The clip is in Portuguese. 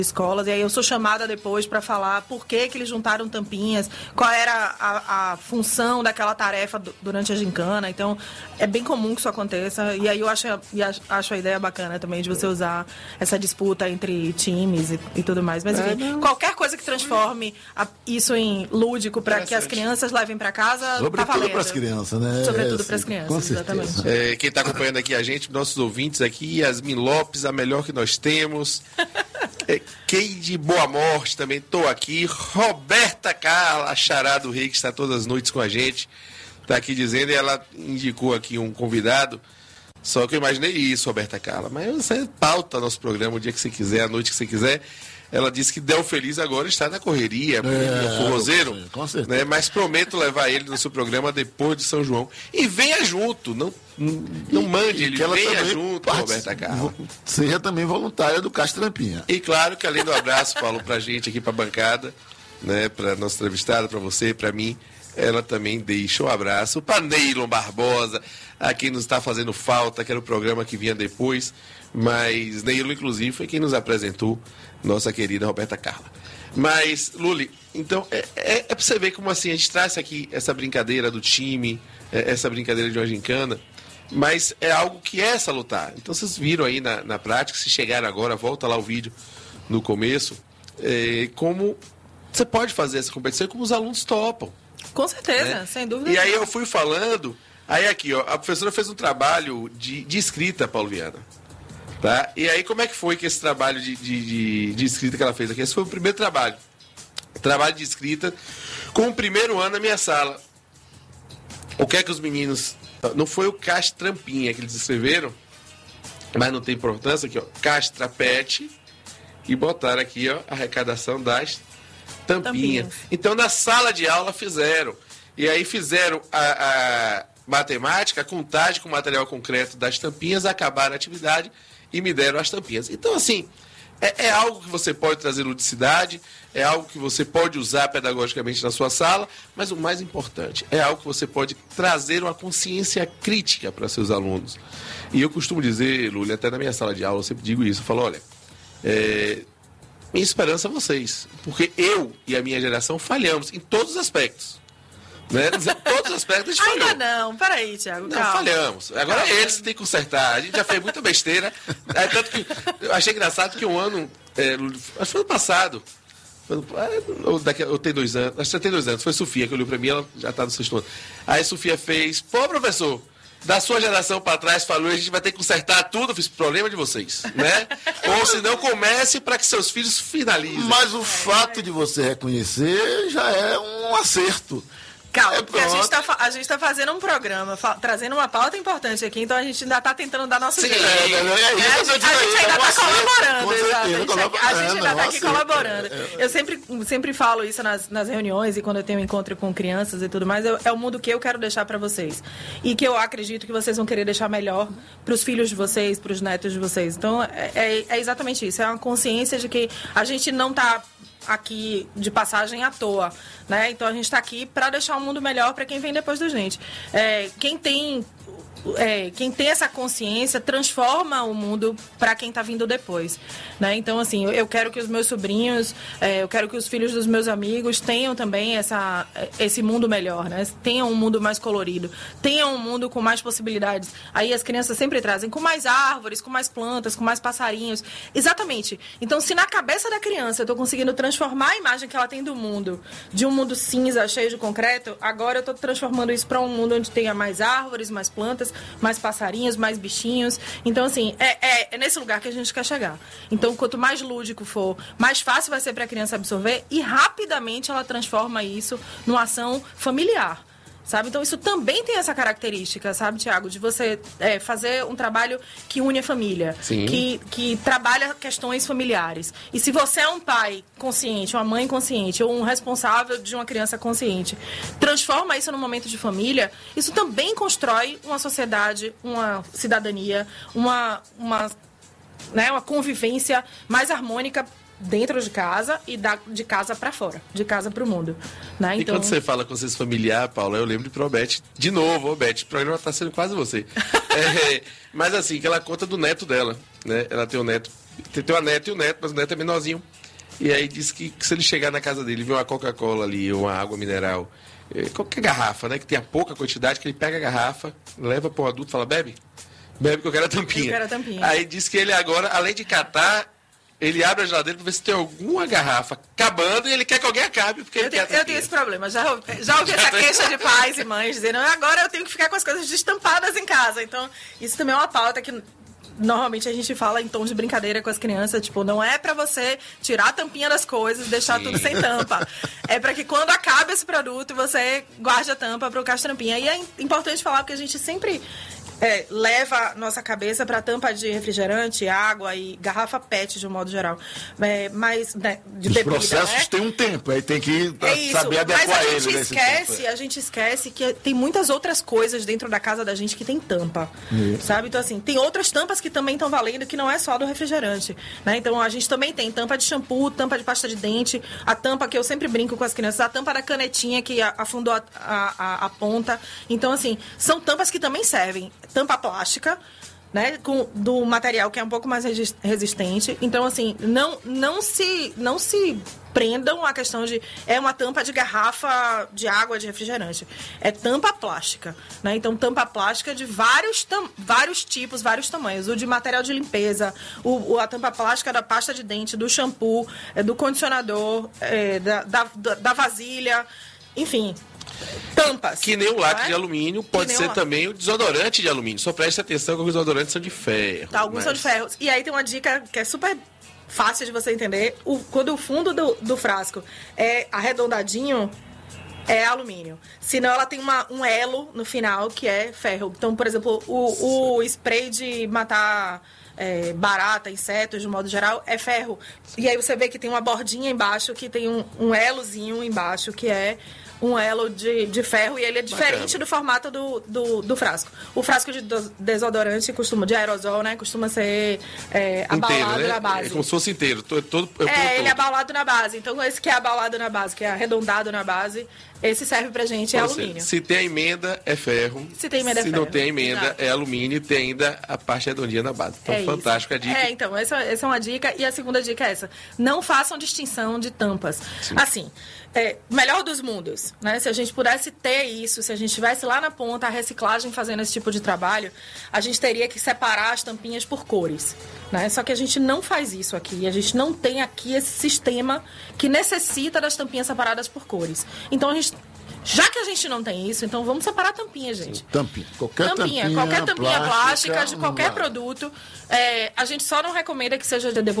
escolas, e aí eu sou chamada depois para falar por que eles juntaram tampinhas, qual era a função daquela tarefa durante a gincana. Então, é bem comum que isso aconteça, e aí eu acho a ideia bacana também de você usar essa disputa entre times e tudo mais. Mas, enfim, qualquer coisa que transforme isso em lúdico para que as crianças levem para casa, sobretudo tá valendo. Para as crianças, né? Sobretudo para as crianças, exatamente. Quem está acompanhando aqui a gente, nossos ouvintes aqui, Yasmin Lopes, a melhor que nós temos. Keide Boa Morte, também estou aqui. Roberta Carla, a Xará do Rei, que está todas as noites com a gente, está aqui dizendo, e ela indicou aqui um convidado. Só que eu imaginei isso, Roberta Carla. Mas você pauta nosso programa o dia que você quiser, a noite que você quiser. Ela disse que Del Feliz agora está na correria, forrozeiro, com certeza. Né? Mas prometo levar ele no seu programa depois de São João. E venha junto, não mande ele, venha junto, Roberta Carla. Seja também voluntária do Caixa Trampinha. E claro que além do abraço, Paulo, pra gente aqui, pra bancada, né, pra nossa entrevistada, pra você, pra mim, ela também deixa um abraço para Neylon Barbosa, a quem nos está fazendo falta, que era o programa que vinha depois, mas Neylon, inclusive, foi quem nos apresentou nossa querida Roberta Carla. Mas, Luli, então, é para você ver como assim, a gente traz aqui essa brincadeira do time, essa brincadeira de uma gincana, mas é algo que é salutar. Então, vocês viram aí na prática, se chegaram agora, volta lá o vídeo no começo, como você pode fazer essa competição e como os alunos topam. Com certeza, né? sem dúvida. E aí eu fui falando, aí aqui, ó, a professora fez um trabalho de escrita, Paulo Viana. Tá? E aí como é que foi que esse trabalho de escrita que ela fez aqui? Esse foi o primeiro trabalho. Trabalho de escrita com o primeiro ano na minha sala. O que é que os meninos... Não foi o Caixa Trampinha que eles escreveram, mas não tem importância aqui, ó. Caixa Pet, e botaram aqui, ó, a arrecadação das tampinhas. Então, na sala de aula fizeram. E aí fizeram a matemática, a contagem com o material concreto das tampinhas, acabaram a atividade e me deram as tampinhas. Então, assim, é algo que você pode trazer ludicidade, é algo que você pode usar pedagogicamente na sua sala, mas o mais importante, é algo que você pode trazer uma consciência crítica para seus alunos. E eu costumo dizer, Lúlia, até na minha sala de aula, eu sempre digo isso, eu falo, olha, minha esperança é vocês, porque eu e a minha geração falhamos em todos os aspectos. Né? Em todos os aspectos a gente falhou. Ainda não, peraí, Thiago. Não, falhamos. Agora eles que têm que consertar. A gente já fez muita besteira. Tanto que eu achei engraçado que um ano, acho que foi ano passado, eu tenho 2 anos, acho que já tem 2 anos, foi Sofia que olhou pra mim, ela já tá no 6º ano. Aí a Sofia fez, pô, professor, da sua geração para trás falou, a gente vai ter que consertar tudo, eu fiz problema de vocês, né? Ou se não, comece para que seus filhos finalizem. Mas o fato de você reconhecer já é um acerto. Calma, porque a gente tá fazendo um programa, trazendo uma pauta importante aqui, então a gente ainda tá tentando dar nosso jeito. A gente ainda tá colaborando, exato. A gente ainda tá aqui colaborando. Eu sempre falo isso nas reuniões e quando eu tenho encontro com crianças e tudo mais, é o mundo que eu quero deixar para vocês. E que eu acredito que vocês vão querer deixar melhor para os filhos de vocês, para os netos de vocês. Então, é exatamente isso. É uma consciência de que a gente não tá aqui de passagem à toa, né? Então a gente está aqui para deixar um mundo melhor para quem vem depois da gente. Quem tem essa consciência transforma o mundo para quem está vindo depois, né? Então, assim, eu quero que os meus sobrinhos, eu quero que os filhos dos meus amigos tenham também esse mundo melhor, né? Tenham um mundo mais colorido, tenham um mundo com mais possibilidades. Aí as crianças sempre trazem com mais árvores, com mais plantas, com mais passarinhos. Exatamente. Então, se na cabeça da criança eu estou conseguindo transformar a imagem que ela tem do mundo, de um mundo cinza, cheio de concreto, agora eu estou transformando isso para um mundo onde tenha mais árvores, mais plantas, mais passarinhos, mais bichinhos. Então, assim, é nesse lugar que a gente quer chegar. Então, quanto mais lúdico for, mais fácil vai ser para a criança absorver e rapidamente ela transforma isso numa ação familiar. Sabe? Então, isso também tem essa característica, sabe, Thiago? De você fazer um trabalho que une a família, que trabalha questões familiares. E se você é um pai consciente, uma mãe consciente, ou um responsável de uma criança consciente, transforma isso num momento de família, isso também constrói uma sociedade, uma cidadania, uma convivência mais harmônica dentro de casa e de casa para fora, de casa para o mundo, né? Então... E quando você fala com vocês familiar, Paula, eu lembro de Probete, de novo, Beth, o programa está sendo quase você. Mas assim, que ela conta do neto dela, né? Ela tem um neto Tem uma neta e o neto, mas o neto é menorzinho. E aí disse que se ele chegar na casa dele e ver uma Coca-Cola ali, ou uma água mineral, qualquer garrafa, né, que tenha pouca quantidade, que ele pega a garrafa, leva para o adulto e fala, bebe que eu quero a tampinha. Eu quero a tampinha. Aí disse que ele agora, além de catar, ele abre a geladeira para ver se tem alguma garrafa acabando e ele quer que alguém acabe, porque eu tenho esse problema. Já ouvi essa queixa de pais e mães dizendo, agora eu tenho que ficar com as coisas destampadas em casa. Então, isso também é uma pauta que normalmente a gente fala em tom de brincadeira com as crianças, tipo, não é pra você tirar a tampinha das coisas, deixar tudo sem tampa. É pra que quando acaba esse produto, você guarde a tampa pro caixa tampinha. E é importante falar porque a gente sempre leva nossa cabeça pra tampa de refrigerante, água e garrafa PET de um modo geral. Mas, né, de Os bebida, processos né? têm um tempo, aí tem que saber Mas adequar ele nesse tempo. a gente esquece que tem muitas outras coisas dentro da casa da gente que tem tampa, sabe? Então, assim, tem outras tampas que também estão valendo, que não é só do refrigerante, né? Então, a gente também tem tampa de shampoo, tampa de pasta de dente, a tampa que eu sempre brinco com as crianças, a tampa da canetinha que afundou a ponta. Então, assim, são tampas que também servem. Tampa plástica, né, do material que é um pouco mais resistente. Então, assim, não se prendam a questão de uma tampa de garrafa de água de refrigerante. É tampa plástica, né? Então, tampa plástica de vários tipos, vários tamanhos. O de material de limpeza, a tampa plástica da pasta de dente, do shampoo, do condicionador, da vasilha, enfim. Tampas. Que nem o lacre de alumínio, pode ser também o desodorante de alumínio. Só preste atenção que os desodorantes são de ferro. Alguns são de ferro. E aí tem uma dica que é super fácil de você entender. Quando o fundo do frasco é arredondadinho, é alumínio. Senão ela tem um elo no final que é ferro. Então, por exemplo, o spray de matar barata, insetos, de modo geral, é ferro. E aí você vê que tem uma bordinha embaixo, que tem um elozinho embaixo, que é um elo de ferro, e ele é diferente do formato do frasco. O frasco de desodorante de aerosol, né? Costuma ser abaulado, inteiro, né? na base. É como se fosse inteiro. Ele é abaulado na base. Então, esse que é abaulado na base, que é arredondado na base, esse serve pra gente, é alumínio. Se tem a emenda, é ferro. Se tem emenda, é ferro. Se não tem a emenda, Exato. É alumínio, e tem ainda a parte redondinha na base. Então, fantástico a dica. Então, essa é uma dica. E a segunda dica é essa. Não façam distinção de tampas. Sim. Assim, melhor dos mundos, né? Se a gente pudesse ter isso, se a gente estivesse lá na ponta, a reciclagem fazendo esse tipo de trabalho, a gente teria que separar as tampinhas por cores, né? Só que a gente não faz isso aqui. A gente não tem aqui esse sistema que necessita das tampinhas separadas por cores. Então, já que a gente não tem isso, então vamos separar a tampinha, gente. Sim, tampinha. Qualquer tampinha plástica de qualquer produto. A gente só não recomenda que seja de